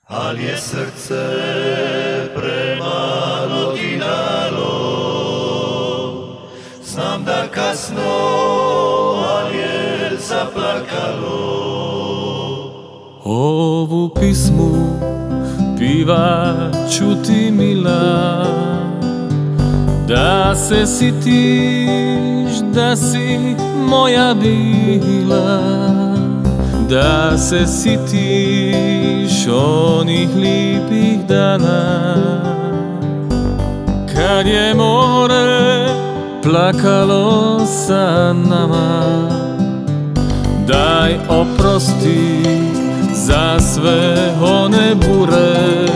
Al je srce premalo ti dalo. Znam da kasno, al je zaplakalo. Ovu pismu pivaću ti mila, da se sitiš da si moja bila, da se sitiš onih lijepih dana, kad je more plakalo sa nama. Daj oprosti za sve one bure,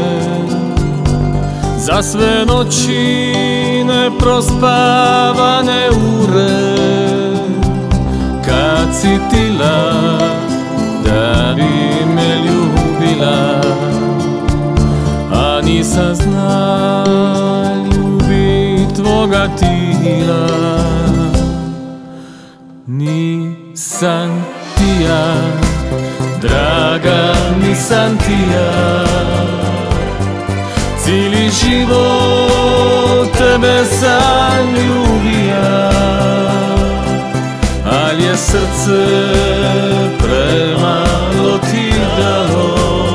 za sve noći neprospavane ure, kad si tila da bi me ljubila, a nisam zna ljubit tvoga tila. Nisam ti ja, draga, nisam ti ja, cijeli život tebe sam ljubija, al je srce premalo ti dalo.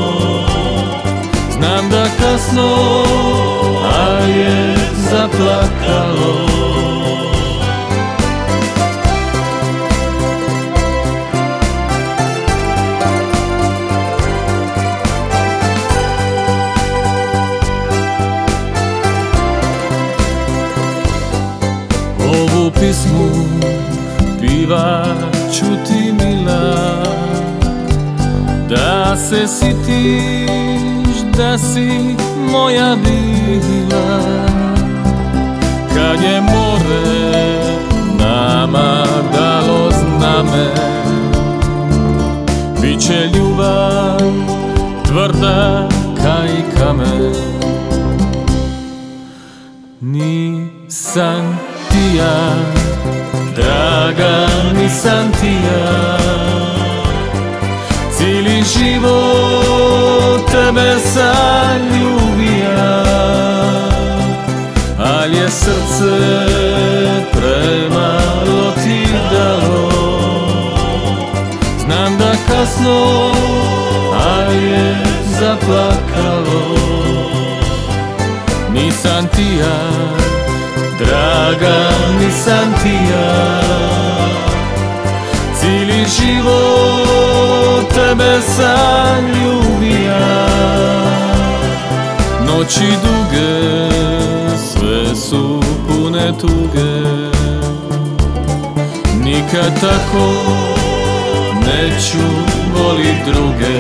Znam da kasno, al je zaplakalo. Ovu pismu pivaću ti mila, da se sitiš da si moja bila, kad je more nama dalo zname, biće ljubav tvrda kaj kamen. Nisam ti ja, draga, nisam ti ja, cijeli život tebe sam ljubija, al je srce premalo ti dalo. Znam da kasno, al je zaplakalo. Nisam ti ja, draga, nisam ti ja, cijeli život tebe sam ljubija, noći duge sve su pune tuge, nikad tako neću volit druge,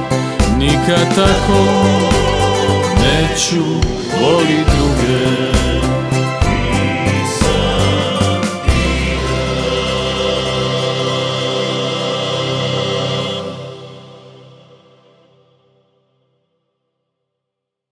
nikad tako neću volit druge.